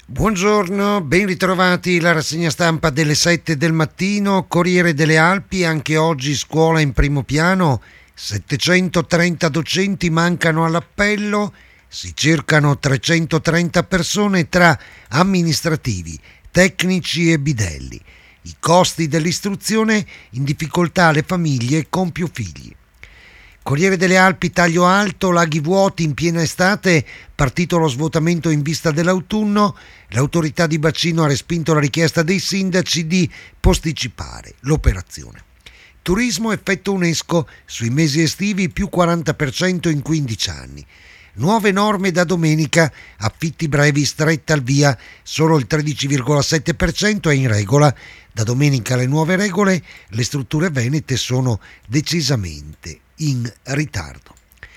Buongiorno, ben ritrovati la rassegna stampa delle 7 del mattino, Corriere delle Alpi, anche oggi scuola in primo piano, 730 docenti mancano all'appello, si cercano 330 persone tra amministrativi, tecnici e bidelli. I costi dell'istruzione in difficoltà le famiglie con più figli. Corriere delle Alpi, taglio alto, laghi vuoti in piena estate, partito lo svuotamento in vista dell'autunno, l'autorità di bacino ha respinto la richiesta dei sindaci di posticipare l'operazione. Turismo effetto UNESCO sui mesi estivi più 40% in 15 anni. Nuove norme da domenica, affitti brevi stretta al via, solo il 13,7% è in regola. Da domenica le nuove regole, le strutture venete sono decisamente in ritardo.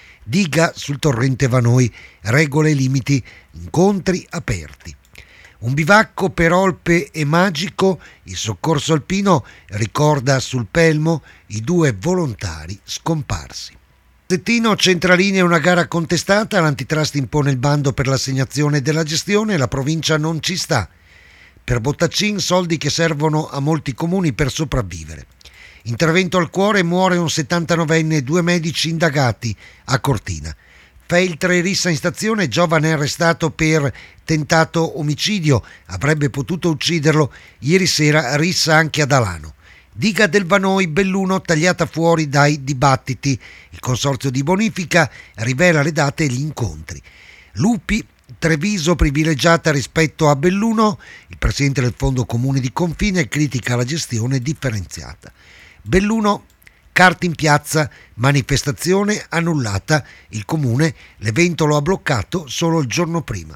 Diga sul torrente Vanoi, regole e limiti, incontri aperti. Un bivacco per Olpe e Magico, il soccorso alpino ricorda sul Pelmo i 2 volontari scomparsi. Settino, centralinea, una gara contestata, l'antitrust impone il bando per l'assegnazione della gestione, la provincia non ci sta. Per Bottaccin soldi che servono a molti comuni per sopravvivere. Intervento al cuore, muore un 79enne e 2 medici indagati a Cortina. Feltre e rissa in stazione, giovane arrestato per tentato omicidio, avrebbe potuto ucciderlo. Ieri sera rissa anche ad Alano. Diga del Vanoi, Belluno tagliata fuori dai dibattiti. Il consorzio di bonifica rivela le date e gli incontri. Lupi, Treviso privilegiata rispetto a Belluno. Il presidente del Fondo Comune di Confine critica la gestione differenziata. Belluno, carte in piazza, manifestazione annullata. Il comune l'evento lo ha bloccato solo il giorno prima.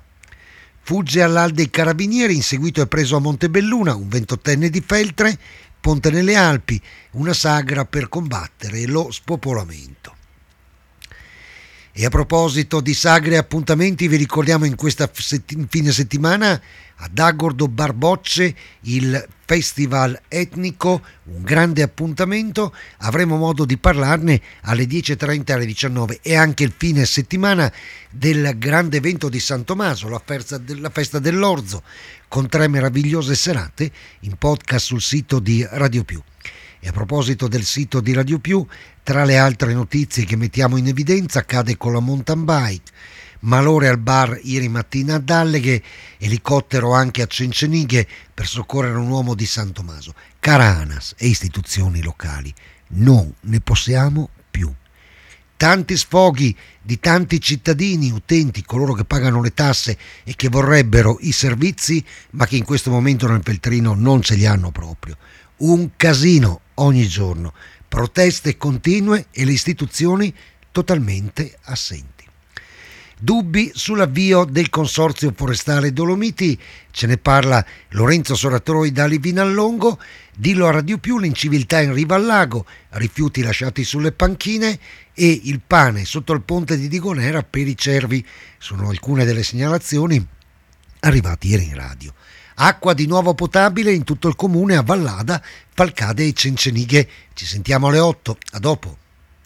Fugge all'Al dei Carabinieri, inseguito e preso a Montebelluna un 28enne di Feltre. Ponte nelle Alpi, una sagra per combattere lo spopolamento. E a proposito di sagre e appuntamenti, vi ricordiamo in questa fine settimana ad Agordo Barbocce il Festival Etnico, un grande appuntamento, avremo modo di parlarne alle 10.30 alle 19 e anche il fine settimana del grande evento di San Tommaso, la festa dell'Orzo, con 3 meravigliose serate in podcast sul sito di Radio Più. E a proposito del sito di Radio Più, tra le altre notizie che mettiamo in evidenza, accade con la mountain bike, malore al bar ieri mattina a Dalleghe, elicottero anche a Cencenighe per soccorrere un uomo di San Tommaso. Cara ANAS e istituzioni locali, non ne possiamo più. Tanti sfoghi di tanti cittadini, utenti, coloro che pagano le tasse e che vorrebbero i servizi, ma che in questo momento nel Feltrino non ce li hanno proprio. Un casino ogni giorno, proteste continue e le istituzioni totalmente assenti. Dubbi sull'avvio del consorzio forestale Dolomiti, ce ne parla Lorenzo Soratroi da Livinallongo. Dillo a Radio Più, l'inciviltà in riva al lago, rifiuti lasciati sulle panchine e il pane sotto il ponte di Digonera per i cervi. Sono alcune delle segnalazioni arrivate ieri in radio. Acqua di nuovo potabile in tutto il comune a Vallada, Falcade e Cencenighe. Ci sentiamo alle 8, a dopo.